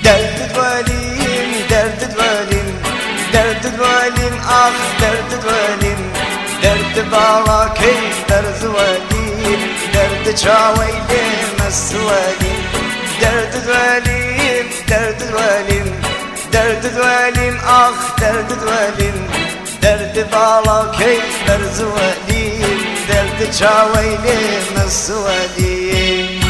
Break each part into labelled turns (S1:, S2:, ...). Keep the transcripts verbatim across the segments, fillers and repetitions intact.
S1: درد دولیم درد دولیم درد دولیم آخ درد دولیم درد بالا کی درد دولیم درد چاوی دیم السولیم درد دولیم درد دولیم درد دولیم آخ درد دولیم درد بالا کی درد دولیم درد چاوی دیم السولیم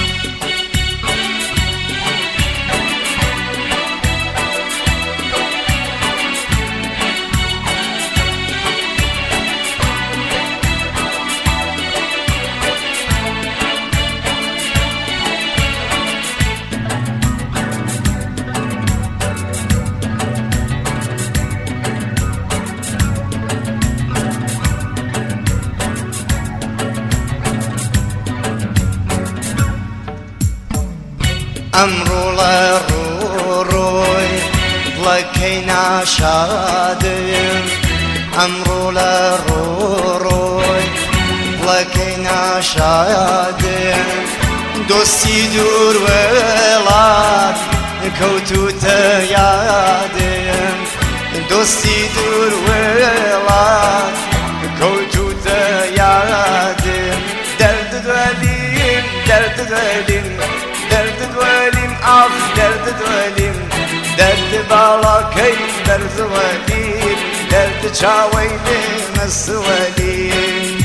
S1: ئەمڕۆ لە ڕۆڕۆی بڵەکەی ناشادم ئەمڕۆ لە ڕۆڕۆی بڵەکەی ناشادم دۆستی دوور وێڵات کەوتوتە یادم دۆستی دوور وێڵات کەوتوتە یادم دەرد دوێلیم دەرد دوێلیم درد دولیم آخ درد دولیم درد بالا کی درد دولیم درد چاوی دیم السولیم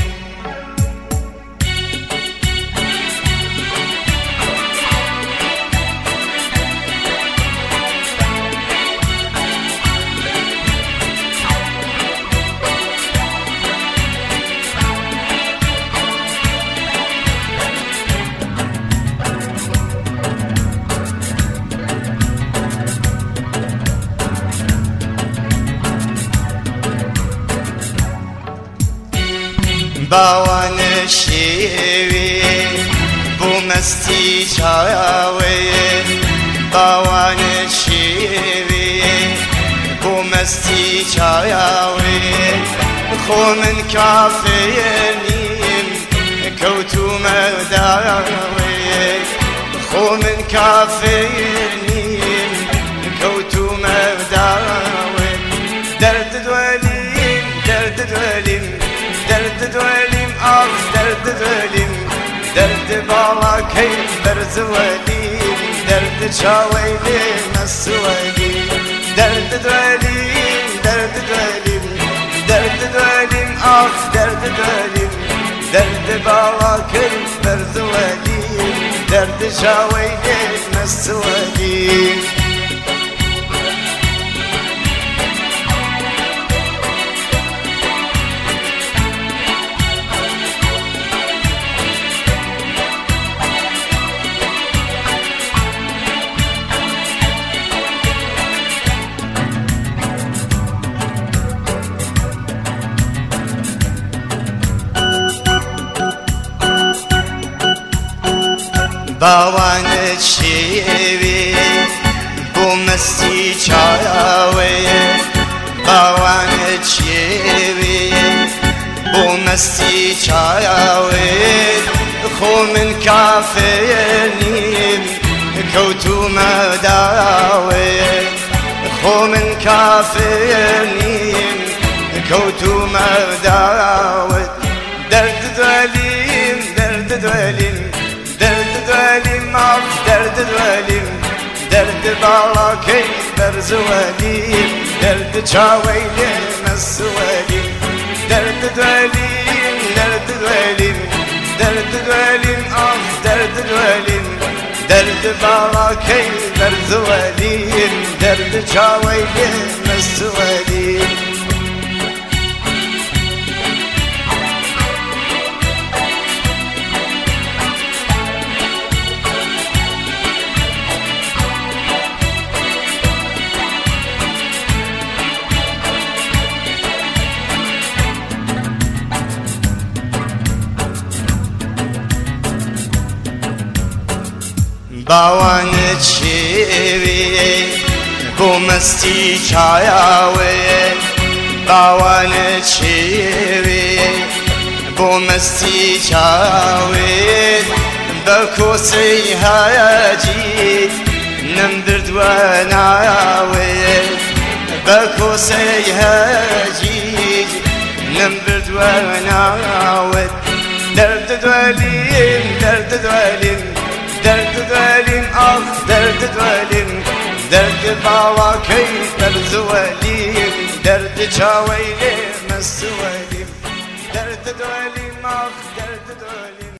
S1: باوانە شێوێ بۆ مەستی چاوێ باوانە شێوێ بۆ مەستی چاوێ خۆ من کافر نیم کەوتومە داوێ خۆ من کافر نیم کەوتومە داوێ دەرد دوێلیم دەرد دوێلیم درد دولیم آخ درد دولیم درد بالا کی درد دولیم درد چاوی دیم السولیم درد دولیم درد دولیم درد دولیم آخ درد دولیم درد بالا کی درد دولیم درد چاوی دیم السولیم باوانە شێوێ بۆ مەستی چاوێ باوانە شێوێ بۆ مەستی چاوێ خۆ من کافر نیم کەوتومە داوێ خۆ من کافر نیم کەوتومە داوێ دەرد دولیم دەرد دولیم درد دولیم آخ درد دولیم درد بالا کی درد دولیم درد چاوی دیم السولیم درد دولیم درد دولیم درد دولیم آخ درد دولیم درد بالا کی درد دولیم درد چاوی دیم السولیم باوانە شێوێ بۆ مەستی چاوێ باوانە شێوێ بۆ مەستی چاوێ بە کۆسەی هەیەجی نمبرد وناوي بكوسي هجيج نمبرد وناوي درد دولين درد دولين درد دولين آخ درد دولين درد باوا كي درد ولين درد چاويلي مستوى